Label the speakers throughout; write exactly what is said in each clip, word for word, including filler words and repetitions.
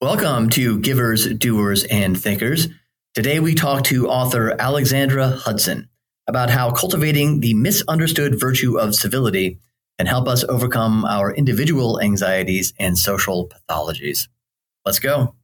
Speaker 1: Welcome to Givers, Doers, and Thinkers. Today we talk to author Alexandra Hudson about how cultivating the misunderstood virtue of civility can help us overcome our individual anxieties and social pathologies. Let's go.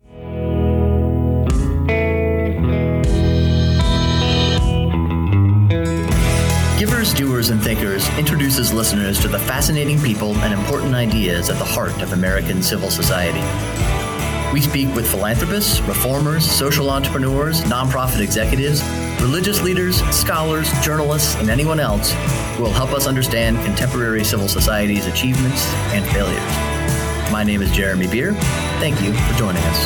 Speaker 1: Givers, Doers, and Thinkers introduces listeners to the fascinating people and important ideas at the heart of American civil society. We speak with philanthropists, reformers, social entrepreneurs, nonprofit executives, religious leaders, scholars, journalists, and anyone else who will help us understand contemporary civil society's achievements and failures. My name is Jeremy Beer. Thank you for joining us.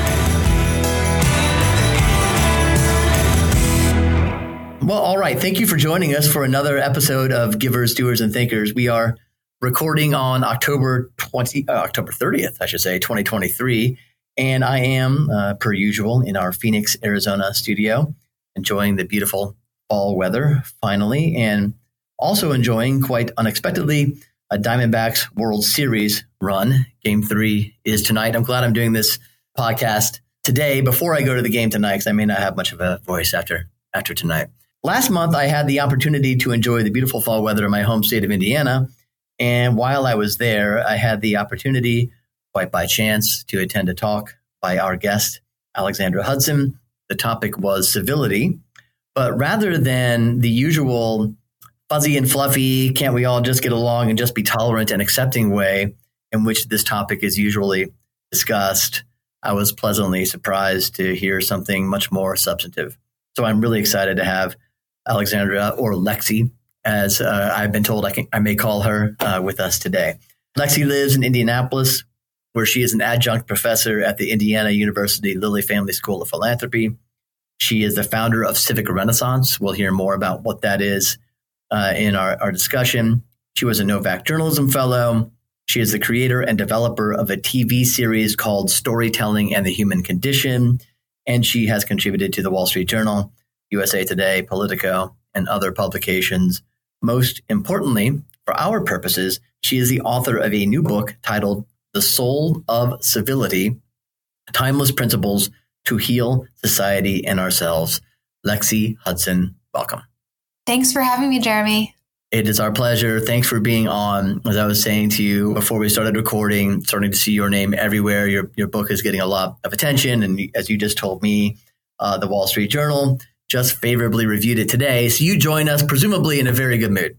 Speaker 1: Well, all right. Thank you for joining us for another episode of Givers, Doers, and Thinkers. We are recording on October twentieth, uh, October thirtieth, I should say, twenty twenty-three. And I am, uh, per usual, in our Phoenix, Arizona studio, enjoying the beautiful fall weather, finally, and also enjoying, quite unexpectedly, a Diamondbacks World Series run. Game three is tonight. I'm glad I'm doing this podcast today before I go to the game tonight, because I may not have much of a voice after after tonight. Last month, I had the opportunity to enjoy the beautiful fall weather in my home state of Indiana. And while I was there, I had the opportunity, quite by chance, to attend a talk by our guest, Alexandra Hudson. The topic was civility. But rather than the usual fuzzy and fluffy, can't we all just get along and just be tolerant and accepting way in which this topic is usually discussed, I was pleasantly surprised to hear something much more substantive. So I'm really excited to have Alexandra, or Lexi, as uh, I've been told I, can, I may call her, uh, with us today. Lexi lives in Indianapolis, where she is an adjunct professor at the Indiana University Lilly Family School of Philanthropy. She is the founder of Civic Renaissance. We'll hear more about what that is uh, in our, our discussion. She was a Novak Journalism Fellow. She is the creator and developer of a T V series called Storytelling and the Human Condition, and she has contributed to the Wall Street Journal, U S A Today, Politico, and other publications. Most importantly, for our purposes, she is the author of a new book titled The Soul of Civility, Timeless Principles to Heal Society and Ourselves. Lexi Hudson, welcome.
Speaker 2: Thanks for having me, Jeremy.
Speaker 1: It is our pleasure. Thanks for being on. As I was saying to you before we started recording, starting to see your name everywhere. Your your book is getting a lot of attention. And as you just told me, uh, the Wall Street Journal just favorably reviewed it today. So you join us presumably in a very good mood.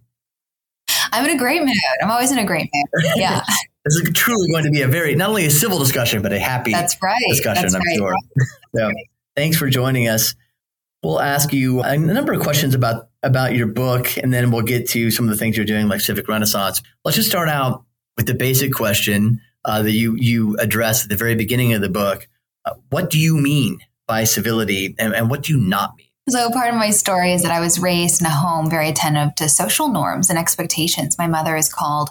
Speaker 2: I'm in a great mood. I'm always in a great mood. Yeah.
Speaker 1: This is truly going to be a very, not only a civil discussion, but a happy
Speaker 2: That's right.
Speaker 1: discussion,
Speaker 2: That's
Speaker 1: I'm
Speaker 2: right.
Speaker 1: sure. So
Speaker 2: right.
Speaker 1: Thanks for joining us. We'll ask you a number of questions about, about your book, and then we'll get to some of the things you're doing, like Civic Renaissance. Let's just start out with the basic question uh, that you, you addressed at the very beginning of the book. Uh, what do you mean by civility, and, and what do you not mean?
Speaker 2: So part of my story is that I was raised in a home very attentive to social norms and expectations. My mother is called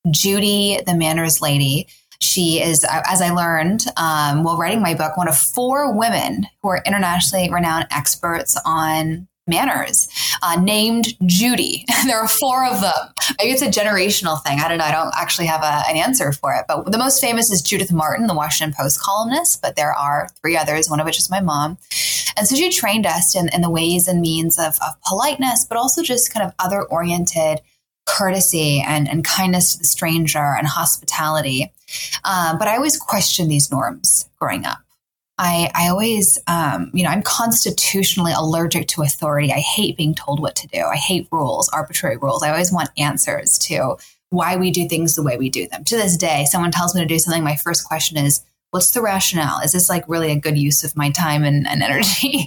Speaker 2: Judy, the manners lady. She is, as I learned um, while writing my book, one of four women who are internationally renowned experts on manners, uh, named Judy. There are four of them. Maybe it's a generational thing. I don't know. I don't actually have a, an answer for it. But the most famous is Judith Martin, the Washington Post columnist. But there are three others, one of which is my mom. And so she trained us in, in the ways and means of, of politeness, but also just kind of other-oriented courtesy and, and kindness to the stranger and hospitality. Um, but I always questioned these norms growing up. I, I always, um, you know, I'm constitutionally allergic to authority. I hate being told what to do. I hate rules, arbitrary rules. I always want answers to why we do things the way we do them. To this day, someone tells me to do something, my first question is, what's the rationale? Is this like really a good use of my time and, and energy?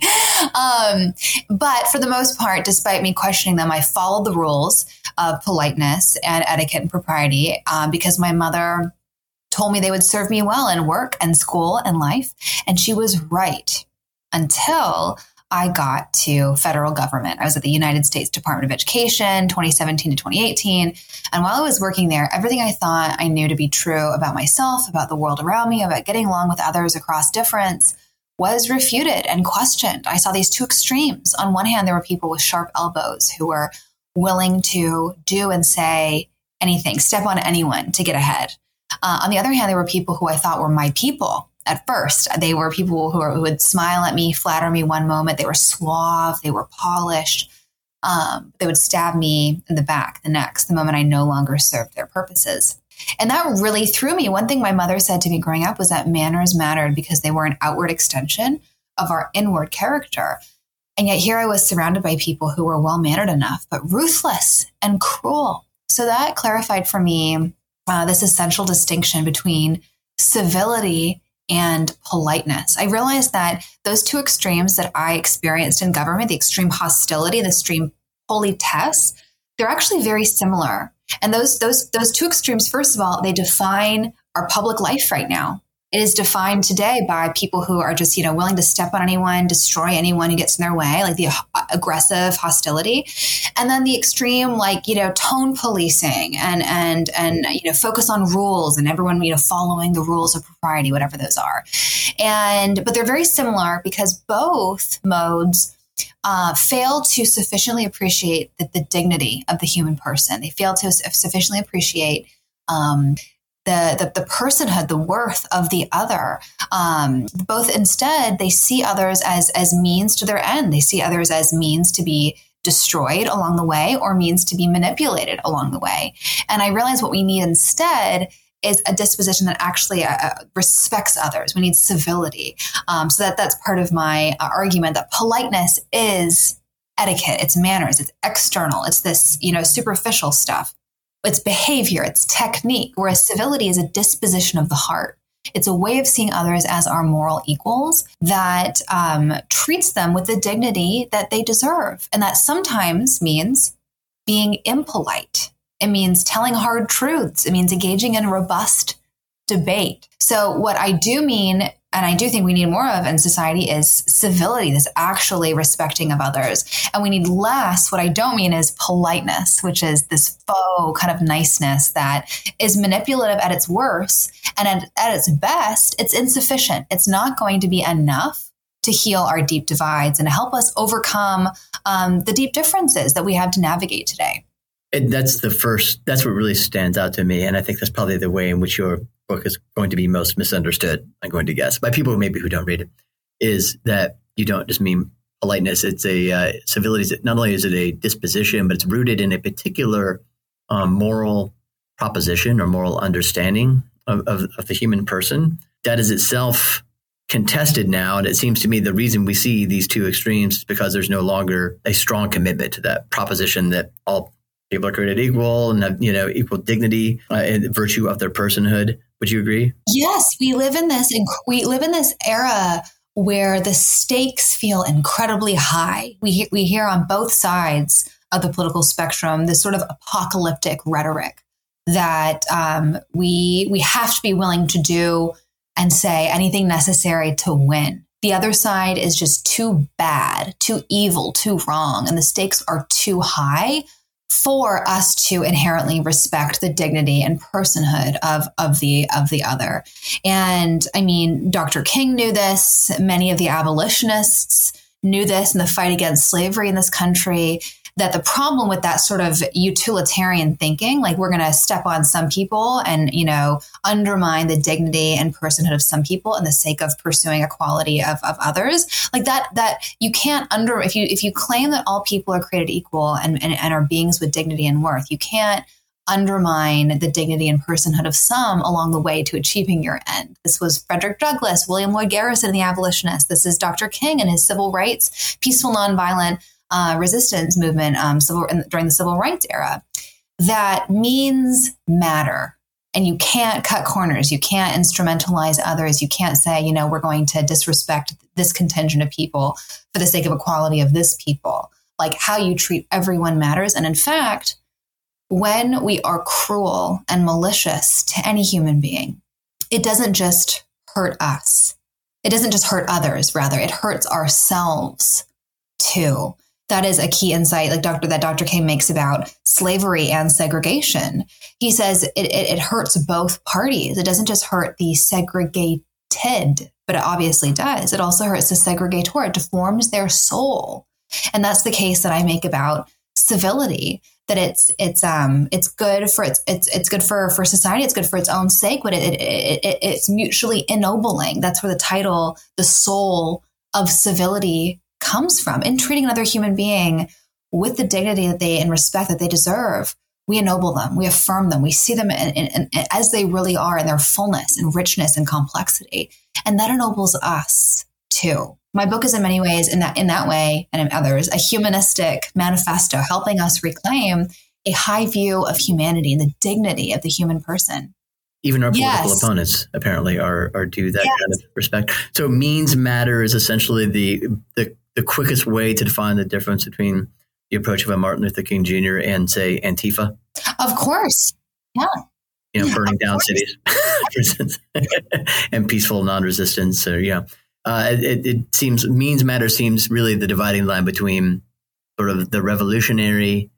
Speaker 2: um, but for the most part, despite me questioning them, I followed the rules of politeness and etiquette and propriety um, because my mother told me they would serve me well in work and school and life. And she was right until I got to federal government. I was at the United States Department of Education, twenty seventeen to twenty eighteen. And while I was working there, everything I thought I knew to be true about myself, about the world around me, about getting along with others across difference was refuted and questioned. I saw these two extremes. On one hand, there were people with sharp elbows who were willing to do and say anything, step on anyone to get ahead. Uh, on the other hand, there were people who I thought were my people, at first. They were people who, were, who would smile at me, flatter me one moment. They were suave. They were polished. Um, they would stab me in the back the next, the moment I no longer served their purposes. And that really threw me. One thing my mother said to me growing up was that manners mattered because they were an outward extension of our inward character. And yet here I was surrounded by people who were well-mannered enough, but ruthless and cruel. So that clarified for me uh, this essential distinction between civility and politeness. I realized that those two extremes that I experienced in government, the extreme hostility, the extreme politesse, they're actually very similar. And those those those two extremes, first of all, they define our public life right now. It is defined today by people who are just, you know, willing to step on anyone, destroy anyone who gets in their way, like the aggressive hostility. And then the extreme, like, you know, tone policing and, and, and, you know, focus on rules and everyone, you know, following the rules of propriety, whatever those are. And, but they're very similar because both modes uh, fail to sufficiently appreciate the, the dignity of the human person. They fail to sufficiently appreciate, um, The, the the personhood, the worth of the other. Um, both instead, they see others as as means to their end. They see others as means to be destroyed along the way or means to be manipulated along the way. And I realize what we need instead is a disposition that actually uh, respects others. We need civility. Um, so that that's part of my uh, argument that politeness is etiquette, it's manners, it's external, it's this, you know, superficial stuff. It's behavior, it's technique, whereas civility is a disposition of the heart. It's a way of seeing others as our moral equals that um, treats them with the dignity that they deserve. And that sometimes means being impolite. It means telling hard truths. It means engaging in robust debate. So what I do mean, and I do think we need more of in society, is civility, this actually respecting of others. And we need less, what I don't mean is politeness, which is this faux kind of niceness that is manipulative at its worst. And at, at its best, it's insufficient. It's not going to be enough to heal our deep divides and to help us overcome um, the deep differences that we have to navigate today.
Speaker 1: And that's the first, that's what really stands out to me. And I think that's probably the way in which your book is going to be most misunderstood, I'm going to guess, by people maybe who don't read it, is that you don't just mean politeness. It's a uh, civility. Not only is it a disposition, but it's rooted in a particular um, moral proposition or moral understanding of, of, of the human person that is itself contested now. And it seems to me the reason we see these two extremes is because there's no longer a strong commitment to that proposition that all people are created equal and have, you know, equal dignity uh, and virtue of their personhood. Would you agree?
Speaker 2: Yes, we live in this. We live in this era where the stakes feel incredibly high. We we hear on both sides of the political spectrum this sort of apocalyptic rhetoric that um, we we have to be willing to do and say anything necessary to win. The other side is just too bad, too evil, too wrong, and the stakes are too high for us to inherently respect the dignity and personhood of, of the of the other. And I mean, Doctor King knew this. Many of the abolitionists knew this in the fight against slavery in this country, that the problem with that sort of utilitarian thinking, like we're going to step on some people and, you know, undermine the dignity and personhood of some people in the sake of pursuing equality of, of others, like that, that you can't under, if you, if you claim that all people are created equal and, and, and are beings with dignity and worth, you can't undermine the dignity and personhood of some along the way to achieving your end. This was Frederick Douglass, William Lloyd Garrison, and the abolitionists. This is Doctor King and his civil rights, peaceful, nonviolent Uh, resistance movement um, civil, during the civil rights era. That means matter. And you can't cut corners. You can't instrumentalize others. You can't say, you know, we're going to disrespect this contingent of people for the sake of equality of this people. Like how you treat everyone matters. And in fact, when we are cruel and malicious to any human being, it doesn't just hurt us. It doesn't just hurt others, rather, it hurts ourselves too. That is a key insight, like Doctor that Doctor King makes about slavery and segregation. He says it, it, it hurts both parties. It doesn't just hurt the segregated, but it obviously does. It also hurts the segregator. It deforms their soul. And that's the case that I make about civility, that it's it's um it's good for it's it's it's good for for society. It's good for its own sake, but it, it, it it's mutually ennobling. That's where the title, the soul of civility, comes from. In treating another human being with the dignity that they and respect that they deserve, we ennoble them, we affirm them, we see them in, in, in, as they really are in their fullness and richness and complexity, and that ennobles us too. My book is in many ways, in that in that way, and in others, a humanistic manifesto, helping us reclaim a high view of humanity and the dignity of the human person.
Speaker 1: Even our political
Speaker 2: yes.
Speaker 1: opponents apparently are are due that
Speaker 2: yes.
Speaker 1: kind of respect. So means matter is essentially the, the the quickest way to define the difference between the approach of a Martin Luther King Junior and, say, Antifa.
Speaker 2: Of course, yeah.
Speaker 1: You know, burning down cities, for instance, and peaceful non-resistance. Or yeah. Uh, it, it seems means matter seems really the dividing line between sort of the revolutionary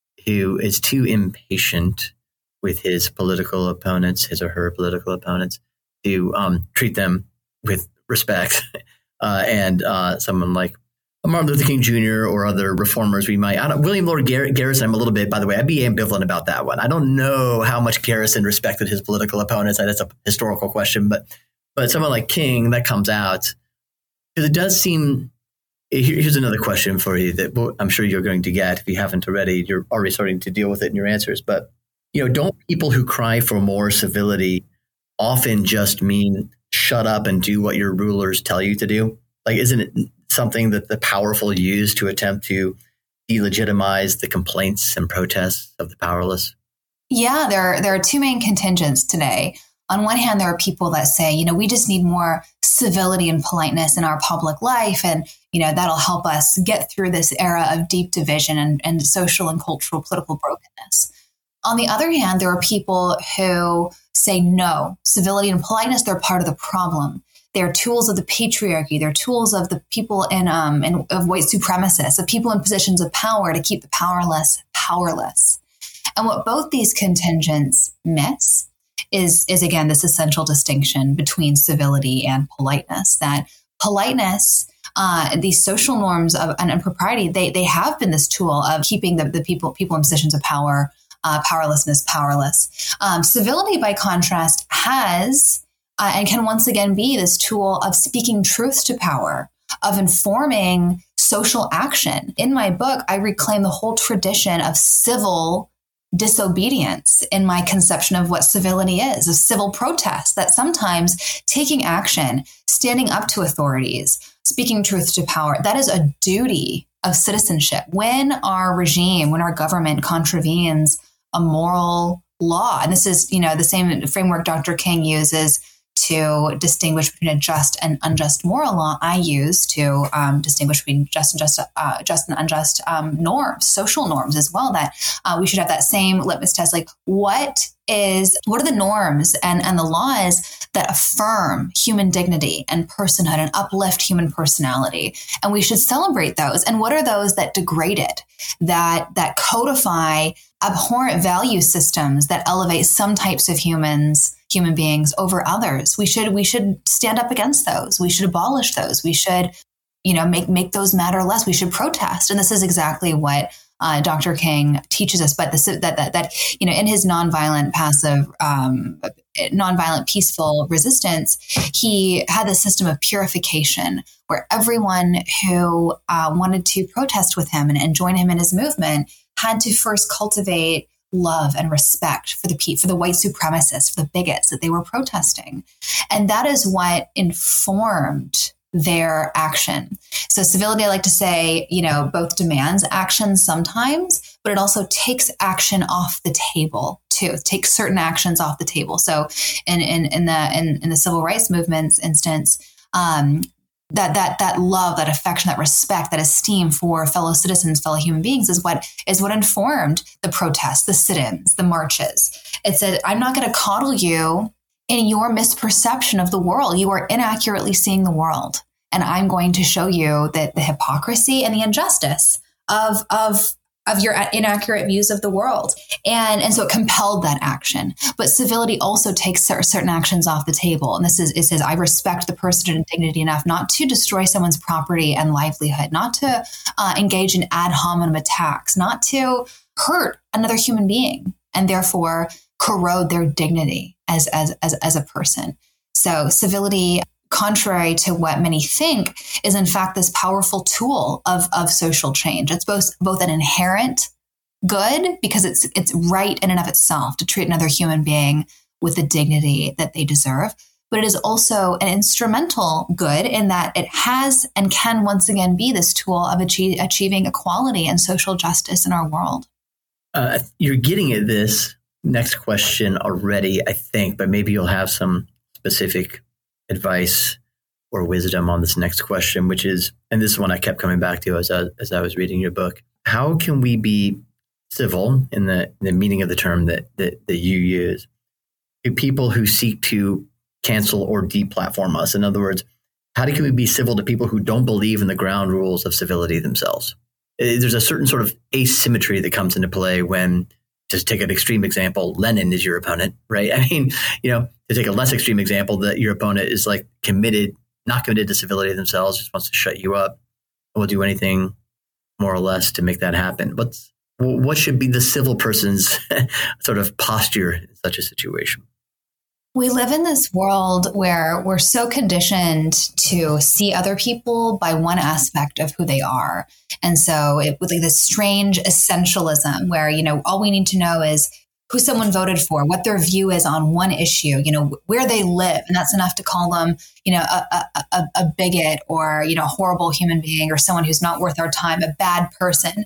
Speaker 1: who is too impatient with his political opponents, his or her political opponents, to um, treat them with respect, uh, and uh, someone like Martin Luther King Junior or other reformers we might. I don't, William Lord Gar- Garrison, I'm a little bit, by the way, I'd be ambivalent about that one. I don't know how much Garrison respected his political opponents. That's a historical question, but. But someone like King, that comes out, because it does seem, here's another question for you that I'm sure you're going to get. If you haven't already, you're already starting to deal with it in your answers. But, you know, don't people who cry for more civility often just mean shut up and do what your rulers tell you to do? Like, isn't it something that the powerful use to attempt to delegitimize the complaints and protests of the powerless?
Speaker 2: Yeah, there, there are two main contingents today. On one hand, there are people that say, you know, we just need more civility and politeness in our public life. And, you know, that'll help us get through this era of deep division and, and social and cultural political brokenness. On the other hand, there are people who say, no, civility and politeness, they're part of the problem. They're tools of the patriarchy. They're tools of the people in, um, in of white supremacists, of people in positions of power to keep the powerless powerless. And what both these contingents miss is, is again, this essential distinction between civility and politeness, that politeness, uh, these social norms of and, and propriety, they they have been this tool of keeping the, the people people in positions of power, uh, powerlessness, powerless. Um, civility, by contrast, has uh, and can once again be this tool of speaking truth to power, of informing social action. In my book, I reclaim the whole tradition of civil disobedience in my conception of what civility is, of civil protest, that sometimes taking action, standing up to authorities, speaking truth to power, that is a duty of citizenship. When our regime, when our government contravenes a moral law, and this is, you know, the same framework Doctor King uses to distinguish between a just and unjust moral law, I use to um, distinguish between just and just, uh, just and unjust um, norms, social norms as well. That uh, we should have that same litmus test. Like, what is, what are the norms and, and the laws that affirm human dignity and personhood and uplift human personality? And we should celebrate those. And what are those that degrade it, that that codify abhorrent value systems that elevate some types of humans, human beings over others? We should we should stand up against those. We should abolish those. We should, you know, make make those matter less. We should protest. And this is exactly what uh, Doctor King teaches us. But this that that that you know, in his nonviolent, passive, um, nonviolent, peaceful resistance, he had this system of purification where everyone who uh, wanted to protest with him and, and join him in his movement had to first cultivate love and respect for the for the white supremacists, for the bigots that they were protesting. And that is what informed their action. So civility, I like to say, you know, both demands action sometimes, but it also takes action off the table too. It takes certain actions off the table. So in in, in the in, in the civil rights movement's instance, um, that that that love, that affection, that respect, that esteem for fellow citizens, fellow human beings is what is what informed the protests, the sit-ins, the marches. It said, I'm not going to coddle you in your misperception of the world. You are inaccurately seeing the world. And I'm going to show you that the hypocrisy and the injustice of of of your inaccurate views of the world. And, and so it compelled that action. But civility also takes certain actions off the table. And this is, it says, I respect the person and dignity enough not to destroy someone's property and livelihood, not to uh, engage in ad hominem attacks, not to hurt another human being and therefore corrode their dignity as, as, as, as a person. So civility, contrary to what many think, is in fact this powerful tool of, of social change. It's both, both an inherent good because it's, it's right in and of itself to treat another human being with the dignity that they deserve. But it is also an instrumental good in that it has and can once again be this tool of achieve, achieving equality and social justice in our world.
Speaker 1: Uh, you're getting at this next question already, I think, but maybe you'll have some specific advice or wisdom on this next question, which is, and this is one I kept coming back to as I, as I was reading your book. How can we be civil in the, the meaning of the term that, that, that you use to people who seek to cancel or deplatform us? In other words, how can we be civil to people who don't believe in the ground rules of civility themselves? There's a certain sort of asymmetry that comes into play when, to take an extreme example, Lenin is your opponent, right? I mean, you know, to take a less extreme example, that your opponent is like committed, not committed to civility themselves, just wants to shut you up, and will do anything more or less to make that happen. What's what should be the civil person's sort of posture in such a situation?
Speaker 2: We live in this world where we're so conditioned to see other people by one aspect of who they are. And so it with like this strange essentialism where, you know, all we need to know is who someone voted for, what their view is on one issue, you know, where they live. And that's enough to call them, you know, a, a, a bigot or, you know, a horrible human being or someone who's not worth our time, a bad person.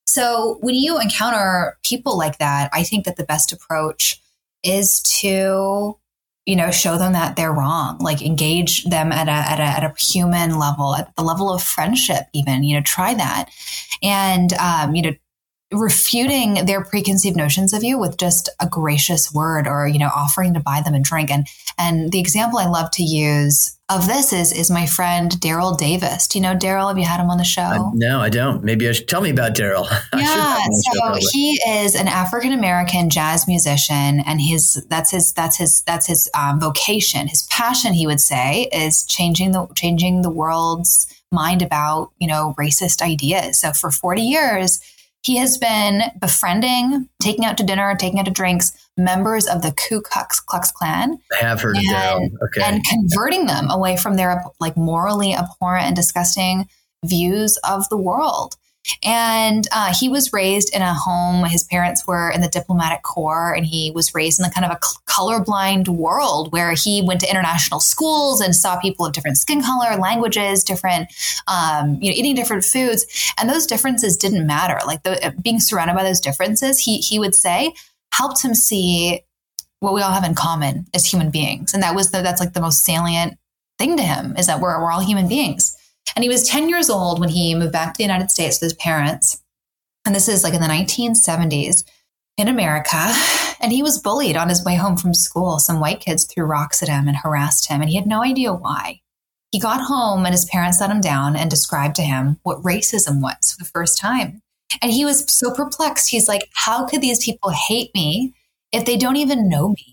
Speaker 2: So when you encounter people like that, I think that the best approach is to, you know, show them that they're wrong, like engage them at a, at a, at a human level, at the level of friendship, even, you know, try that. And, um, you know, refuting their preconceived notions of you with just a gracious word or, you know, offering to buy them a drink. And, and the example I love to use of this is, is my friend, Daryl Davis. Do you know Daryl? Have you had him on the show?
Speaker 1: Uh, no, I don't. Maybe I should tell me about Daryl.
Speaker 2: Yeah. So he is an African-American jazz musician, and his, that's his, that's his, that's his um, vocation. His passion, he would say, is changing the, changing the world's mind about, you know, racist ideas. So for forty years, he has been befriending, taking out to dinner, taking out to drinks, members of the Ku Klux, Klux Klan.
Speaker 1: I have heard of Daryl. Okay.
Speaker 2: And converting them away from their like morally abhorrent and disgusting views of the world. And uh, he was raised in a home. His parents were in the diplomatic corps, and he was raised in a kind of a colorblind world where he went to international schools and saw people of different skin color, languages, different, um, you know, eating different foods. And those differences didn't matter. Like the, being surrounded by those differences, he he would say, helped him see what we all have in common as human beings. And that was the, that's like the most salient thing to him, is that we're we're all human beings. And he was ten years old when he moved back to the United States with his parents. And this is like in the nineteen seventies in America. And he was bullied on his way home from school. Some white kids threw rocks at him and harassed him, and he had no idea why. He got home and his parents sat him down and described to him what racism was for the first time. And he was so perplexed. He's like, how could these people hate me if they don't even know me?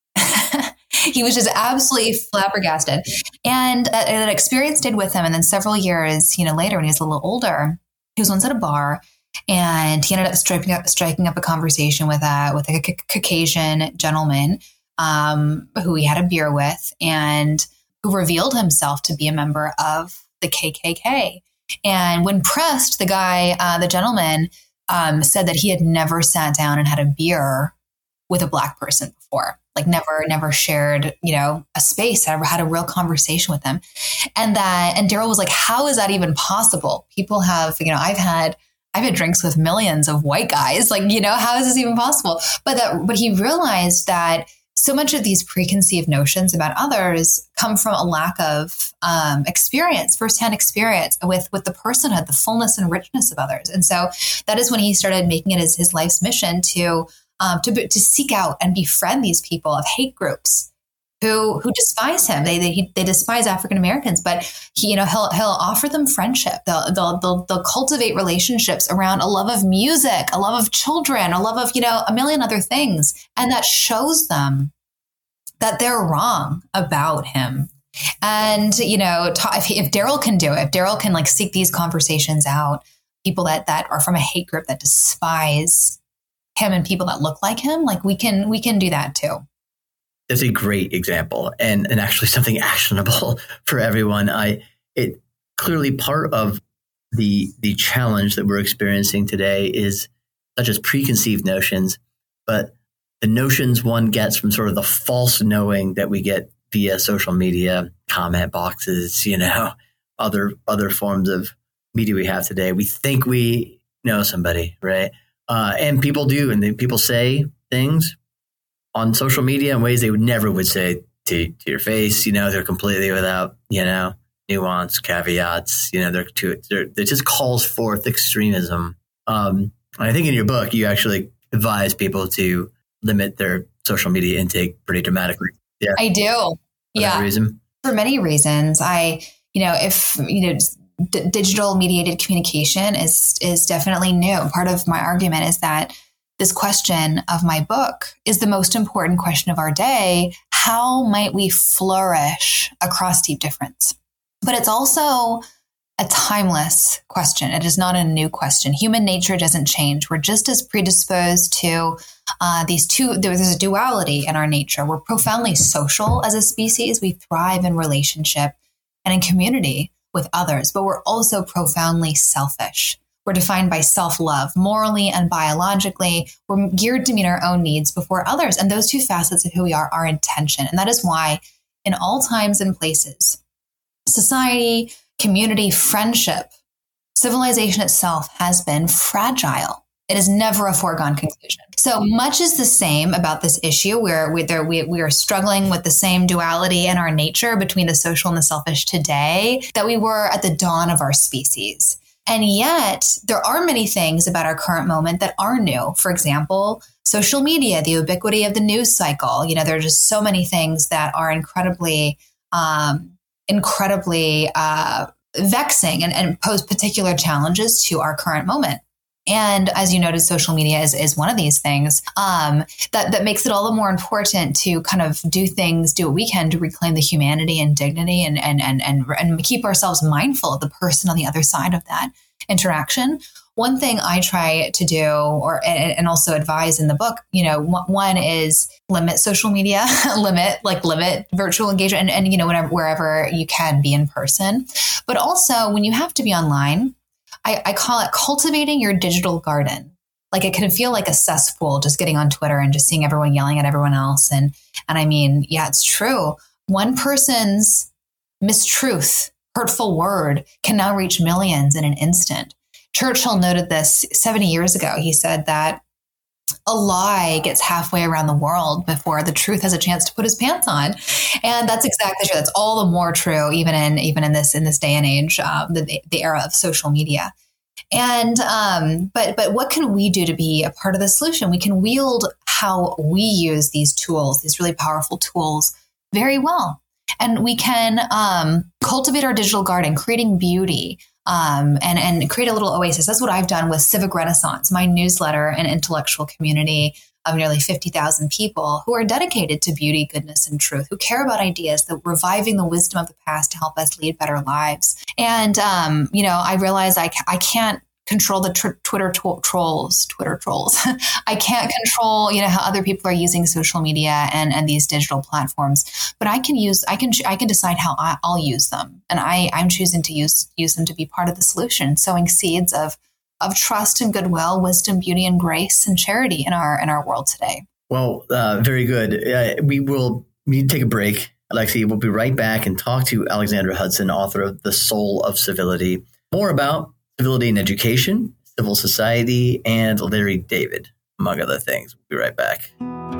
Speaker 2: He was just absolutely flabbergasted. And uh, that experience stayed with him. And then several years, you know, later when he was a little older, he was once at a bar, and he ended up striking up, striking up a conversation with a, with a C- Caucasian gentleman um, who he had a beer with, and who revealed himself to be a member of the K K K. And when pressed, the guy, uh, the gentleman, um, said that he had never sat down and had a beer with a Black person before. Like never, never shared, you know, a space, never had a real conversation with them. And that, and Daryl was like, how is that even possible? People have, you know, I've had, I've had drinks with millions of white guys. Like, you know, how is this even possible? But that, but he realized that so much of these preconceived notions about others come from a lack of um, experience, firsthand experience with, with the personhood, the fullness and richness of others. And so that is when he started making it as his life's mission to Um, to to seek out and befriend these people of hate groups who who despise him. They they, they despise African Americans, but he, you know, he'll he'll offer them friendship. They'll, they'll they'll they'll cultivate relationships around a love of music, a love of children, a love of, you know, a million other things, and that shows them that they're wrong about him. And you know, if, he, if Daryl can do it, if Daryl can like seek these conversations out, people that that are from a hate group that despise him and people that look like him, like we can we can do that too.
Speaker 1: That's a great example, and and actually something actionable for everyone. I it clearly part of the the challenge that we're experiencing today is not just preconceived notions, but the notions one gets from sort of the false knowing that we get via social media, comment boxes, you know, other other forms of media we have today. We think we know somebody, right? Uh, and people do, and they, people say things on social media in ways they would never would say to, to your face. You know, they're completely without, you know, nuance, caveats. You know, they're too, they're, it just calls forth extremism. Um, I think in your book, you actually advise people to limit their social media intake pretty dramatically. Yeah,
Speaker 2: I do.
Speaker 1: For
Speaker 2: yeah,
Speaker 1: that reason.
Speaker 2: For many reasons. I, you know, if you know. D- digital mediated communication is is definitely new. Part of my argument is that this question of my book is the most important question of our day. How might we flourish across deep difference? But it's also a timeless question. It is not a new question. Human nature doesn't change. We're just as predisposed to uh, these two. There's a duality in our nature. We're profoundly social as a species. We thrive in relationship and in community with others, but we're also profoundly selfish. We're defined by self-love, morally and biologically. We're geared to meet our own needs before others. And those two facets of who we are are intention. And that is why in all times and places, society, community, friendship, civilization itself has been fragile. It is never a foregone conclusion. So much is the same about this issue where we, there, we, we are struggling with the same duality in our nature between the social and the selfish today that we were at the dawn of our species. And yet there are many things about our current moment that are new. For example, social media, the ubiquity of the news cycle. You know, there are just so many things that are incredibly, um, incredibly uh, vexing and, and pose particular challenges to our current moment. And as you noted, social media is, is one of these things um, that, that makes it all the more important to kind of do things, do what we can to reclaim the humanity and dignity and, and, and, and, and keep ourselves mindful of the person on the other side of that interaction. One thing I try to do or and also advise in the book, you know, one is limit social media, limit like limit virtual engagement and, and, you know, whenever, wherever you can be in person. But also when you have to be online, I, I call it cultivating your digital garden. Like it can feel like a cesspool just getting on Twitter and just seeing everyone yelling at everyone else. And, and I mean, yeah, it's true. One person's mistruth, hurtful word can now reach millions in an instant. Churchill noted this seventy years ago. He said that a lie gets halfway around the world before the truth has a chance to put his pants on. And that's exactly true. That's all the more true, even in even in this in this day and age, uh, the the era of social media. And um, but but what can we do to be a part of the solution? We can wield how we use these tools, these really powerful tools, very well. And we can um, cultivate our digital garden, creating beauty. Um, and, and create a little oasis. That's what I've done with Civic Renaissance, my newsletter and intellectual community of nearly fifty thousand people who are dedicated to beauty, goodness, and truth, who care about ideas, that reviving the wisdom of the past to help us lead better lives. And, um, you know, I realize I, I can't control the tr- Twitter to- trolls, Twitter trolls. I can't control, you know, how other people are using social media and, and these digital platforms, but I can use, I can, I can decide how I, I'll use them. And I, I'm choosing to use, use them to be part of the solution, sowing seeds of, of trust and goodwill, wisdom, beauty, and grace and charity in our, in our world today.
Speaker 1: Well, uh, very good. Uh, we will need to take a break. Alexi, we'll be right back and talk to Alexandra Hudson, author of The Soul of Civility, more about civility in education, civil society, and Larry David, among other things. We'll be right back.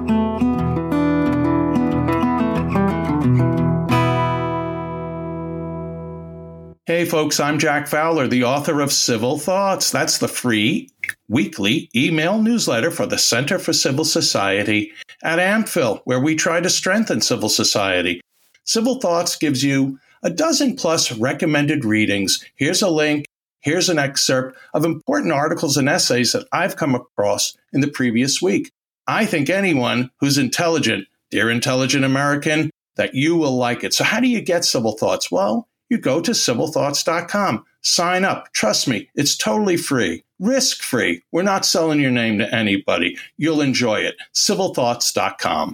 Speaker 3: Hey, folks, I'm Jack Fowler, the author of Civil Thoughts. That's the free weekly email newsletter for the Center for Civil Society at AmPhil, where we try to strengthen civil society. Civil Thoughts gives you a dozen plus recommended readings. Here's a link. Here's an excerpt of important articles and essays that I've come across in the previous week. I think anyone who's intelligent, dear intelligent American, that you will like it. So how do you get Civil Thoughts? Well, You go to civil thoughts dot com, sign up. Trust me, it's totally free, risk-free. We're not selling your name to anybody. You'll enjoy it. civil thoughts dot com.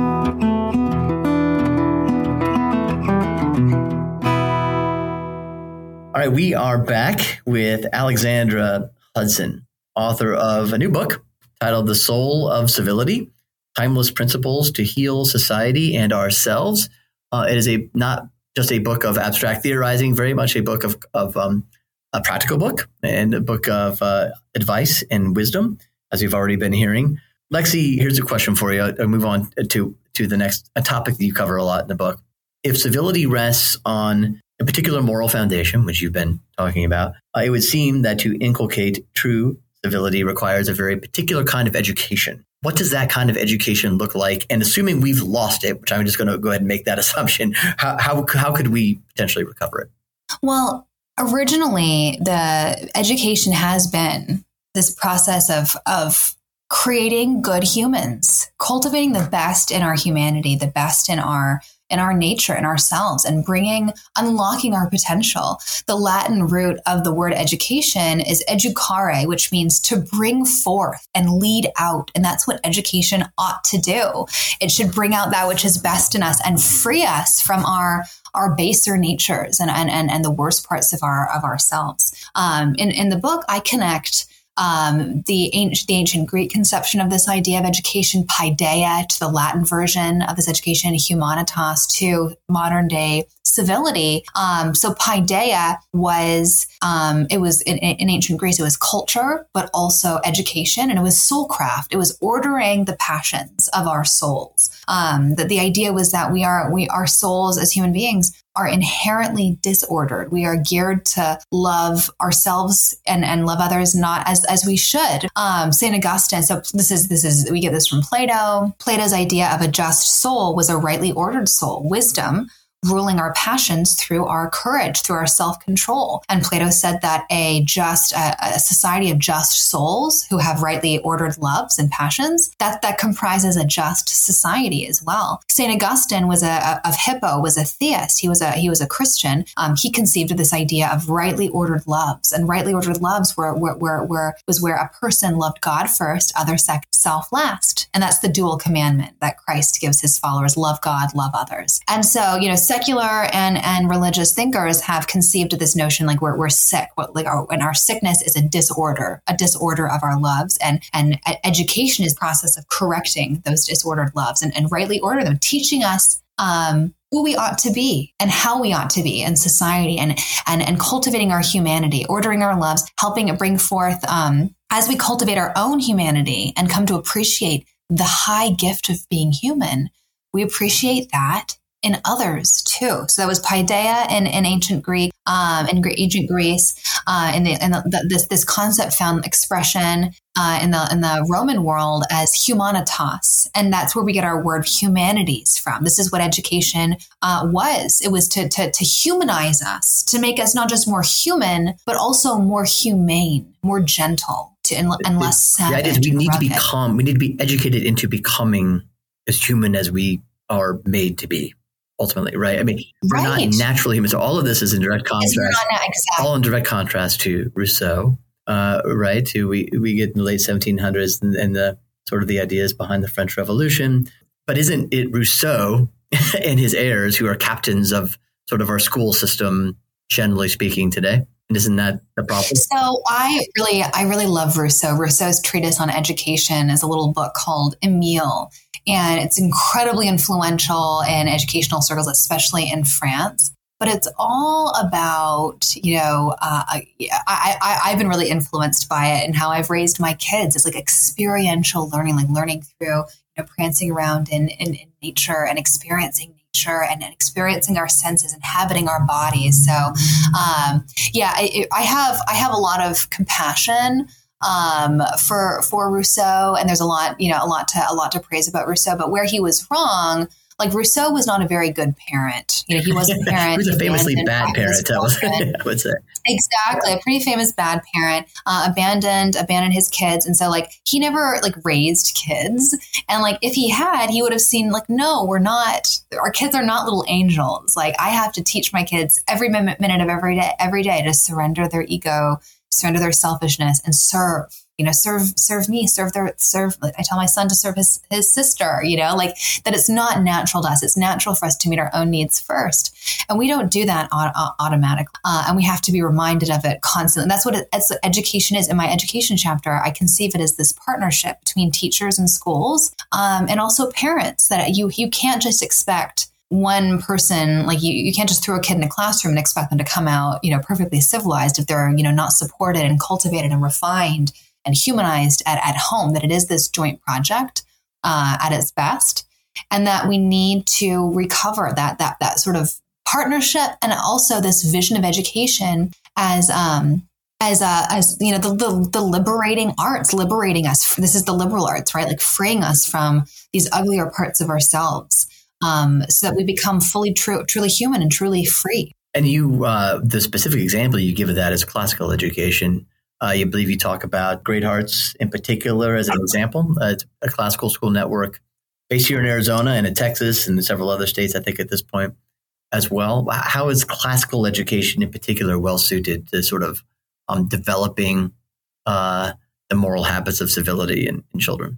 Speaker 1: All right, we are back with Alexandra Hudson, author of a new book titled The Soul of Civility, Timeless Principles to Heal Society and Ourselves. Uh, it is a not just a book of abstract theorizing, very much a book of, of um, a practical book and a book of uh, advice and wisdom, as we've already been hearing. Lexi, here's a question for you. I'll move on to, to the next a topic that you cover a lot in the book. If civility rests on a particular moral foundation, which you've been talking about, uh, it would seem that to inculcate true civility requires a very particular kind of education. What does that kind of education look like? And assuming we've lost it, which I'm just going to go ahead and make that assumption, how how, how could we potentially recover it?
Speaker 2: Well, originally, the education has been this process of of creating good humans, cultivating the best in our humanity, the best in our in our nature, in ourselves, and bringing, unlocking our potential. The Latin root of the word education is educare, which means to bring forth and lead out. And that's what education ought to do. It should bring out that which is best in us and free us from our our baser natures and and and, and the worst parts of our of ourselves. Um, in in the book, I connect Um, the, ancient, the ancient Greek conception of this idea of education, paideia, to the Latin version of this education, humanitas, to modern day civility. Um, so paideia was, um, it was in, in ancient Greece, it was culture, but also education, and it was soulcraft. It was ordering the passions of our souls. Um, that the idea was that we are, we, our souls as human beings are inherently disordered. We are geared to love ourselves and, and love others not as, as we should. Um, Saint Augustine, so this is, this is, we get this from Plato. Plato's idea of a just soul was a rightly ordered soul, wisdom, ruling our passions through our courage, through our self-control. And Plato said that a just, a, a society of just souls who have rightly ordered loves and passions, that, that comprises a just society as well. Saint Augustine was a, a of Hippo, was a theist. He was a, he was a Christian. Um, he conceived of this idea of rightly ordered loves, and rightly ordered loves were, were, were, were was where a person loved God first, other sec- self last. And that's the dual commandment that Christ gives his followers: love God, love others. And so, you know, secular and, and religious thinkers have conceived of this notion like we're, we're sick, what, like our, and our sickness is a disorder, a disorder of our loves. And, and education is the process of correcting those disordered loves and, and rightly order them, teaching us um, who we ought to be and how we ought to be in society, and, and, and cultivating our humanity, ordering our loves, helping it bring forth, um, as we cultivate our own humanity and come to appreciate the high gift of being human, we appreciate that in others too. So that was paideia in, in ancient Greek, um, in ancient Greece, uh, in the, in the, the, this this concept found expression uh, in the in the Roman world as humanitas, and that's where we get our word humanities from. This is what education uh, was. It was to, to to humanize us, to make us not just more human, but also more humane, more gentle, to and, and less savage.
Speaker 1: The idea is we need to become. We need to be educated into becoming as human as we are made to be. Ultimately, right? I mean, we're right. not naturally human. So all of this is in direct contrast. Not, exactly. All in direct contrast to Rousseau, uh, right? To we we get in the late seventeen hundreds and, and the sort of the ideas behind the French Revolution. But isn't it Rousseau and his heirs who are captains of sort of our school system, generally speaking, today? And isn't that the problem?
Speaker 2: So I really, I really love Rousseau. Rousseau's treatise on education is a little book called Emile. And it's incredibly influential in educational circles, especially in France. But it's all about, you know, uh, I, I, I've been really influenced by it and how I've raised my kids. It's like experiential learning, like learning through, you know, prancing around in, in, in nature and experiencing nature and, and experiencing our senses, inhabiting our bodies. So, um, yeah, I, I have I have a lot of compassion um, for for Rousseau, and there's a lot, you know, a lot to a lot to praise about Rousseau. But where he was wrong Like Rousseau was not a very good parent. You know, he was a parent.
Speaker 1: He was a famously bad parent, I would say.
Speaker 2: Exactly. A pretty famous bad parent, uh, abandoned, abandoned his kids. And so like, he never like raised kids. And like, if he had, he would have seen like, no, we're not, our kids are not little angels. Like I have to teach my kids every minute, minute of every day, every day to surrender their ego, surrender their selfishness and serve. You know, serve, serve me, serve their, serve. I tell my son to serve his, his sister, you know, like that it's not natural to us. It's natural for us to meet our own needs first. And we don't do that auto- automatically. Uh, and we have to be reminded of it constantly. And that's what it, that's what education is. In my education chapter, I conceive it as this partnership between teachers and schools, um, and also parents, that you, you can't just expect one person, like you, you can't just throw a kid in a classroom and expect them to come out, you know, perfectly civilized if they're, you know, not supported and cultivated and refined and humanized at, at home, that it is this joint project uh, at its best, and that we need to recover that that that sort of partnership, and also this vision of education as um as uh, as you know the, the the liberating arts, liberating us. This is the liberal arts, right? Like freeing us from these uglier parts of ourselves, um, so that we become fully true, truly human, and truly free.
Speaker 1: And you, uh, the specific example you give of that is classical education. Uh, you believe you talk about Great Hearts in particular as an example. Uh, it's a classical school network based here in Arizona and in Texas and in several other states, I think, at this point as well. How is classical education in particular well suited to sort of um, developing uh, the moral habits of civility in, in children?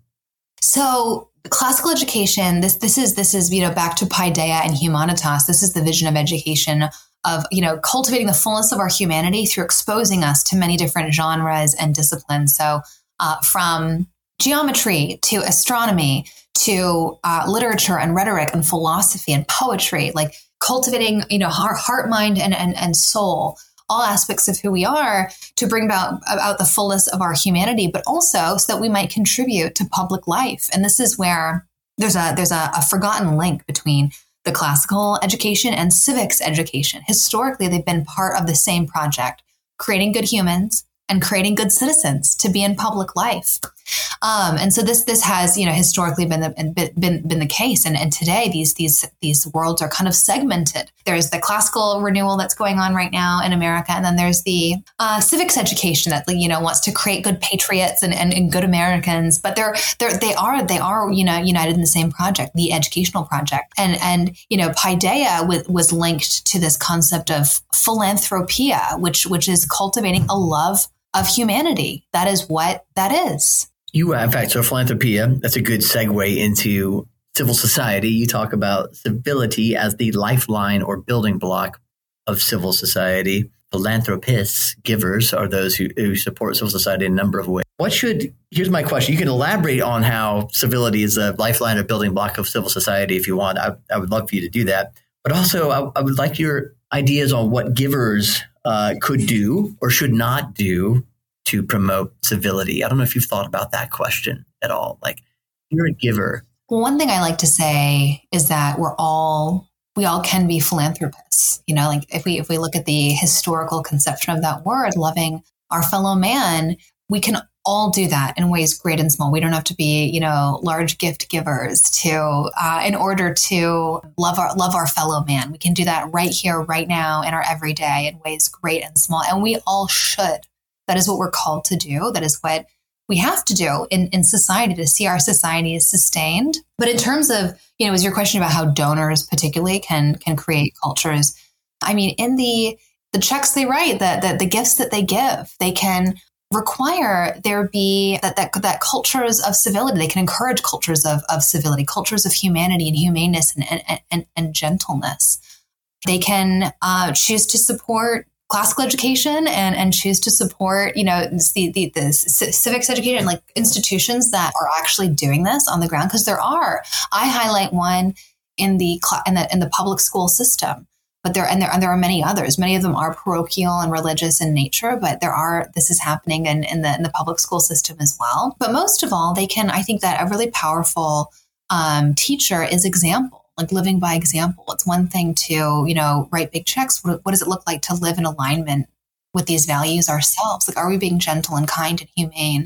Speaker 2: So classical education, this this is this is you know back to Paideia and Humanitas. This is the vision of education, of, you know, cultivating the fullness of our humanity through exposing us to many different genres and disciplines. So uh, from geometry to astronomy to uh, literature and rhetoric and philosophy and poetry, like cultivating, you know, heart, heart mind, and, and, and soul, all aspects of who we are, to bring about, about the fullness of our humanity, but also so that we might contribute to public life. And this is where there's a, there's a, a forgotten link between the classical education and civics education. Historically, they've been part of the same project, creating good humans and creating good citizens to be in public life. Um, and so this this has, you know, historically been the, been been the case. And, and today these these these worlds are kind of segmented. There's the classical renewal that's going on right now in America, and then there's the uh, civics education that, you know, wants to create good patriots and, and, and good Americans. But they're they're they are they are you know united in the same project, the educational project. And and you know Paideia was, was linked to this concept of philanthropia, which which is cultivating a love of humanity. That is what that is.
Speaker 1: You, in fact, so philanthropia, that's a good segue into civil society. You talk about civility as the lifeline or building block of civil society. Philanthropists, givers, are those who, who support civil society in a number of ways. What should, here's my question. You can elaborate on how civility is a lifeline or building block of civil society if you want. I, I would love for you to do that. But also, I, I would like your ideas on what givers uh, could do or should not do to promote civility. I don't know if you've thought about that question at all. Like, you're a giver.
Speaker 2: Well, one thing I like to say is that we're all, we all can be philanthropists. You know, like if we, if we look at the historical conception of that word, loving our fellow man, we can all do that in ways great and small. We don't have to be, you know, large gift givers to, uh, in order to love our, love our fellow man. We can do that right here, right now in our everyday in ways great and small. And we all should. That is what we're called to do. That is what we have to do in, in society to see our society is sustained. But in terms of, you know, was your question about how donors particularly can can create cultures? I mean, in the the checks they write, the, the, the gifts that they give, they can require there be that, that, that cultures of civility. They can encourage cultures of, of civility, cultures of humanity and humaneness and, and, and, and gentleness. They can uh, choose to support classical education and, and choose to support, you know, the, the, the civics education, like institutions that are actually doing this on the ground, because there are. I highlight one in the in the in the public school system, but there and there and there are many others. Many of them are parochial and religious in nature, but there are. This is happening in, in the in the public school system as well. But most of all, they can. I think that a really powerful um, teacher is example. Like living by example. It's one thing to, you know, write big checks. What, what does it look like to live in alignment with these values ourselves? Like, are we being gentle and kind and humane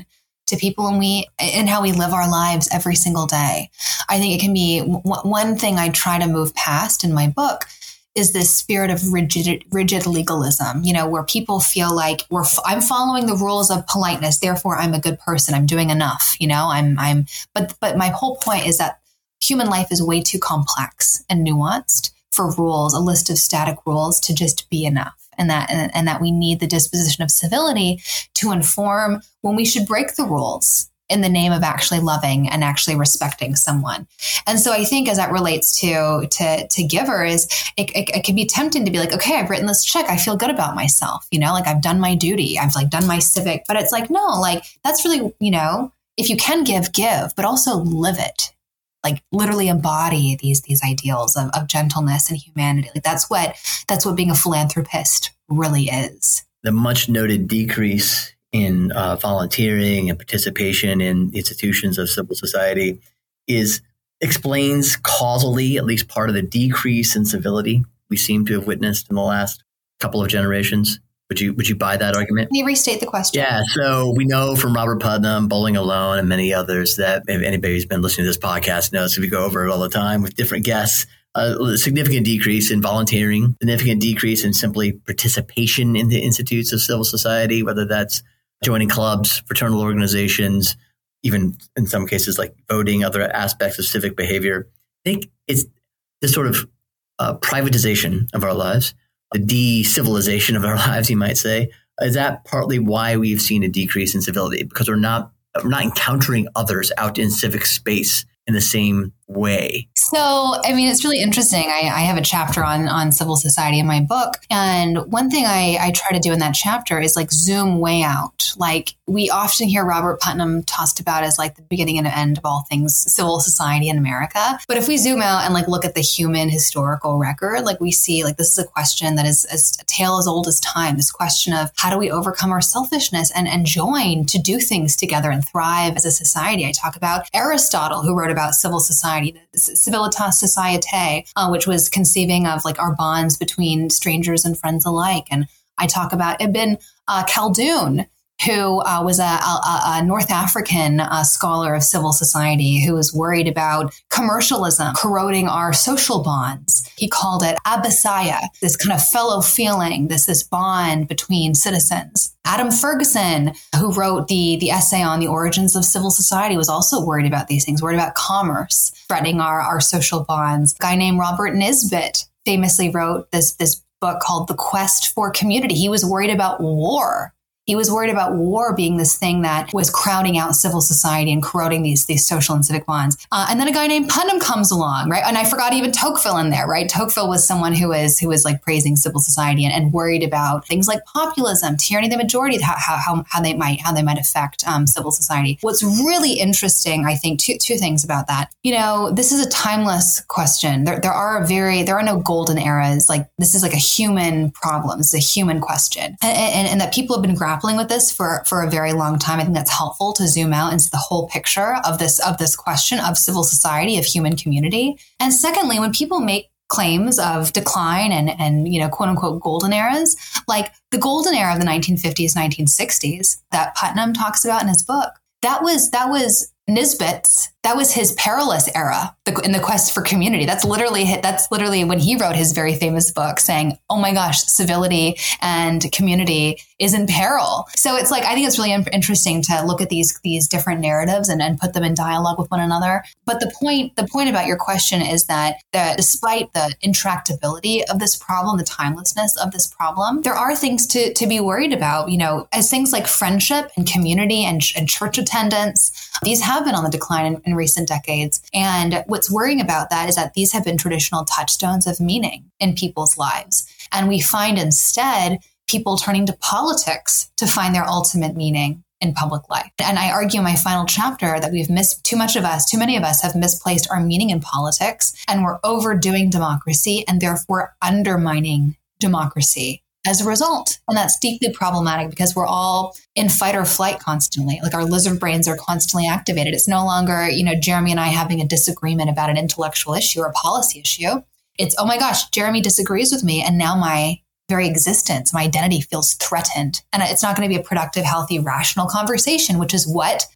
Speaker 2: to people and we and how we live our lives every single day. I think it can be w- one thing I try to move past in my book is this spirit of rigid, rigid legalism, you know, where people feel like we're, I'm following the rules of politeness. Therefore, I'm a good person. I'm doing enough, you know, I'm, I'm, but, but my whole point is that human life is way too complex and nuanced for rules, a list of static rules to just be enough. And that, and, and that we need the disposition of civility to inform when we should break the rules in the name of actually loving and actually respecting someone. And so I think as that relates to, to, to givers, it, it, it can be tempting to be like, okay, I've written this check. I feel good about myself. You know, like I've done my duty. I've like done my civic, but it's like, no, like that's really, you know, if you can give, give, but also live it. Like literally embody these these ideals of, of gentleness and humanity. Like that's what that's what being a philanthropist really is.
Speaker 1: The much noted decrease in uh, volunteering and participation in institutions of civil society is explains causally at least part of the decrease in civility we seem to have witnessed in the last couple of generations. Would you would you buy that argument?
Speaker 2: Can you restate the question?
Speaker 1: Yeah. So we know from Robert Putnam, Bowling Alone, and many others that if anybody who's been listening to this podcast knows, we go over it all the time with different guests, a significant decrease in volunteering, significant decrease in simply participation in the institutes of civil society, whether that's joining clubs, fraternal organizations, even in some cases like voting, other aspects of civic behavior. I think it's this sort of uh, privatization of our lives, the de-civilization of our lives, you might say. Is that partly why we've seen a decrease in civility? Because we're not we're not encountering others out in civic space in the same way.
Speaker 2: So, I mean, it's really interesting. I, I have a chapter on, on civil society in my book. And one thing I, I try to do in that chapter is like zoom way out. Like we often hear Robert Putnam tossed about as like the beginning and end of all things civil society in America. But if we zoom out and like look at the human historical record, like we see like this is a question that is, is a tale as old as time. This question of how do we overcome our selfishness and, and join to do things together and thrive as a society. I talk about Aristotle, who wrote about civil society, Civilitas Societae, uh, which was conceiving of like our bonds between strangers and friends alike. And I talk about Ibn uh, Khaldun, who uh, was a, a, a North African uh, scholar of civil society who was worried about commercialism corroding our social bonds. He called it abyssaya, this kind of fellow feeling, this this bond between citizens. Adam Ferguson, who wrote the, the essay on the origins of civil society, was also worried about these things, worried about commerce threatening our, our social bonds. A guy named Robert Nisbet famously wrote this, this book called The Quest for Community. He was worried about war. He was worried about war being this thing that was crowding out civil society and corroding these, these social and civic bonds. Uh, and then a guy named Putnam comes along, right? And I forgot even Tocqueville in there, right? Tocqueville was someone who was who was like praising civil society and, and worried about things like populism, tyranny of the majority, how how how they might how they might affect um, civil society. What's really interesting, I think, two two things about that. You know, this is a timeless question. There there are very there are no golden eras. Like this is like a human problem. It's a human question, and, and, and that people have been grappling with this for, for a very long time. I think that's helpful to zoom out into the whole picture of this of this question of civil society, of human community. And secondly, when people make claims of decline and, and you know, quote unquote golden eras, like the golden era of the nineteen fifties, nineteen sixties that Putnam talks about in his book, that was that was Nisbet's, that was his perilous era the, in the quest for community. That's literally that's literally when he wrote his very famous book saying, oh my gosh, civility and community is in peril. So it's like, I think it's really interesting to look at these these different narratives and, and put them in dialogue with one another. But the point the point about your question is that, that despite the intractability of this problem, the timelessness of this problem, there are things to, to be worried about, you know, as things like friendship and community and, and church attendance. These have been on the decline in, in recent decades. And what's worrying about that is that these have been traditional touchstones of meaning in people's lives. And we find instead people turning to politics to find their ultimate meaning in public life. And I argue in my final chapter that we've missed too much of us, too many of us have misplaced our meaning in politics, and we're overdoing democracy and therefore undermining democracy as a result. And that's deeply problematic because we're all in fight or flight constantly. Like our lizard brains are constantly activated. It's no longer, you know, Jeremy and I having a disagreement about an intellectual issue or a policy issue. It's, oh my gosh, Jeremy disagrees with me. And now my very existence, my identity feels threatened. And it's not going to be a productive, healthy, rational conversation, which is what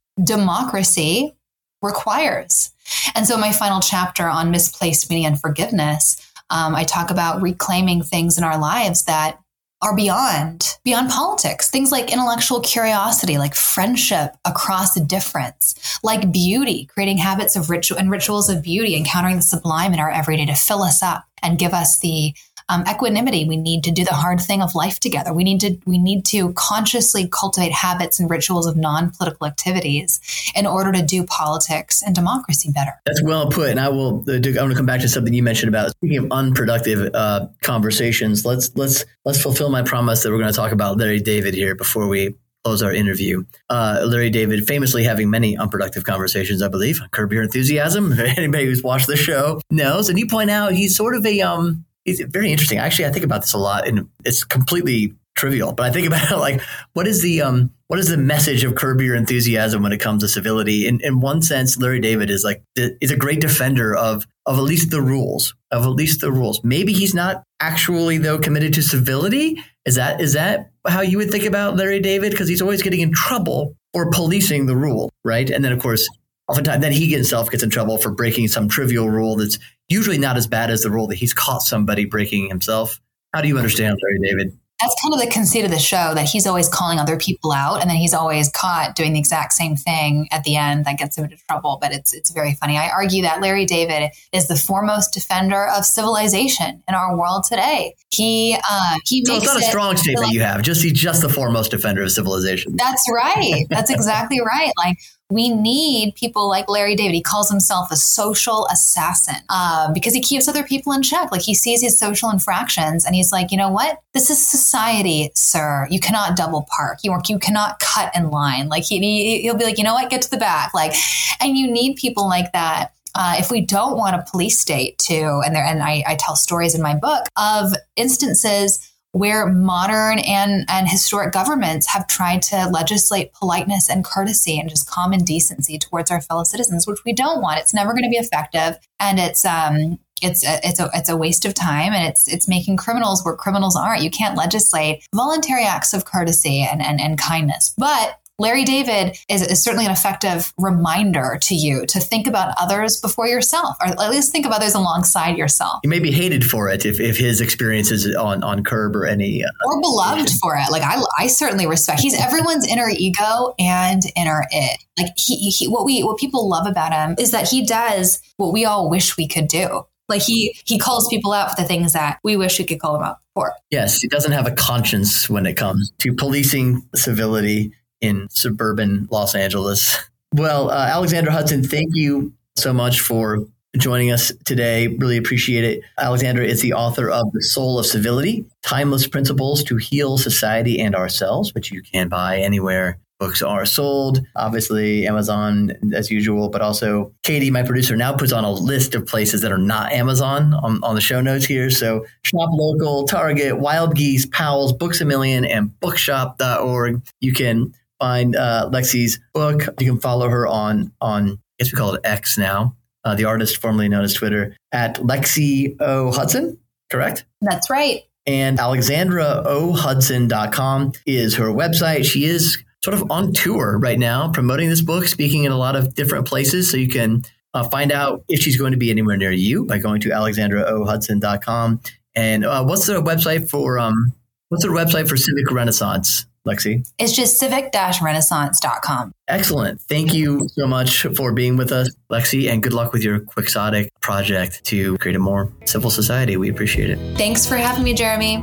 Speaker 2: democracy requires. And so my final chapter on misplaced meaning and forgiveness, um, I talk about reclaiming things in our lives that are beyond, beyond politics. Things like intellectual curiosity, like friendship across difference, like beauty, creating habits of ritual and rituals of beauty, encountering the sublime in our everyday to fill us up and give us the um, equanimity we need to do the hard thing of life together. We need to we need to consciously cultivate habits and rituals of non-political activities in order to do politics and democracy better.
Speaker 1: That's well put. And I will. I want to come back to something you mentioned about speaking of unproductive uh, conversations. Let's let's let's fulfill my promise that we're going to talk about Larry David here before we close our interview. Uh, Larry David famously having many unproductive conversations, I believe. Curb Your Enthusiasm. Anybody who's watched the show knows. And you point out he's sort of a um. He's very interesting. Actually, I think about this a lot, and it's completely trivial. But I think about it like, what is the um, what is the message of Curb Your Enthusiasm when it comes to civility? In in one sense, Larry David is like is a great defender of of at least the rules, of at least the rules. Maybe he's not actually though committed to civility. Is that is that how you would think about Larry David? Because he's always getting in trouble for policing the rule, right? And then of course, oftentimes then he himself gets in trouble for breaking some trivial rule that's usually not as bad as the rule that he's caught somebody breaking himself. How do you understand Larry David?
Speaker 2: That's kind of the conceit of the show, that he's always calling other people out, and then he's always caught doing the exact same thing at the end that gets him into trouble. But it's it's very funny. I argue that Larry David is the foremost defender of civilization in our world today. He uh, he
Speaker 1: so
Speaker 2: makes
Speaker 1: it's not a strong
Speaker 2: it,
Speaker 1: statement
Speaker 2: like,
Speaker 1: you have. Just he's just the foremost defender of civilization.
Speaker 2: That's right. That's exactly right. Like, we need people like Larry David. He calls himself a social assassin uh, because he keeps other people in check. Like, he sees his social infractions and he's like, you know what? This is society, sir. You cannot double park. You, you cannot cut in line. Like, he, he'll be like, you know what? Get to the back. Like, and you need people like that. Uh, if we don't want a police state to, and there, and I, I tell stories in my book of instances where modern and, and historic governments have tried to legislate politeness and courtesy and just common decency towards our fellow citizens, which we don't want. It's never going to be effective, and it's um it's a, it's a it's a waste of time, and it's it's making criminals where criminals aren't. You can't legislate voluntary acts of courtesy and and, and kindness, but Larry David is, is certainly an effective reminder to you to think about others before yourself, or at least think of others alongside yourself.
Speaker 1: He may be hated for it if, if his experiences on, on Curb or any... Uh,
Speaker 2: or beloved for it. Like, I I certainly respect. He's everyone's inner ego and inner it. Like, he, he what we what people love about him is that he does what we all wish we could do. Like, he he calls people out for the things that we wish we could call them out for.
Speaker 1: Yes, he doesn't have a conscience when it comes to policing civility in suburban Los Angeles. Well, uh, Alexandra Hudson, thank you so much for joining us today. Really appreciate it. Alexandra is the author of The Soul of Civility, Timeless Principles to Heal Society and Ourselves, which you can buy anywhere books are sold. Obviously, Amazon as usual, but also Katie, my producer, now puts on a list of places that are not Amazon on, on the show notes here. So Shop Local, Target, Wild Geese, Powell's, Books A Million, and bookshop dot org. You can find uh, Lexi's book. You can follow her on, on I guess we call it X now, uh, the artist formerly known as Twitter, at Lexi O. Hudson, correct?
Speaker 2: That's right.
Speaker 1: And Alexandra O Hudson dot com is her website. She is sort of on tour right now, promoting this book, speaking in a lot of different places. So you can uh, find out if she's going to be anywhere near you by going to Alexandra O Hudson dot com. And uh, what's the website for um, what's the website for Civic Renaissance, Lexi?
Speaker 2: It's just civic dash renaissance dot com.
Speaker 1: Excellent. Thank you so much for being with us, Lexi, and good luck with your Quixotic project to create a more civil society. We appreciate it.
Speaker 2: Thanks for having me, Jeremy.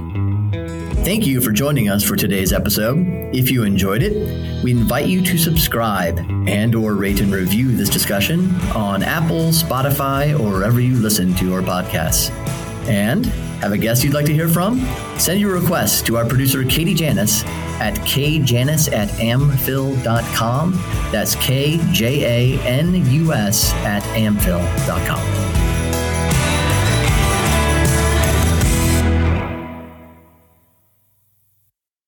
Speaker 1: Thank you for joining us for today's episode. If you enjoyed it, we invite you to subscribe and or rate and review this discussion on Apple, Spotify, or wherever you listen to our podcasts. And have a guest you'd like to hear from? Send your requests to our producer, Katie Janis, at k janis at amphil dot com. That's K J A N U S at amphil dot com.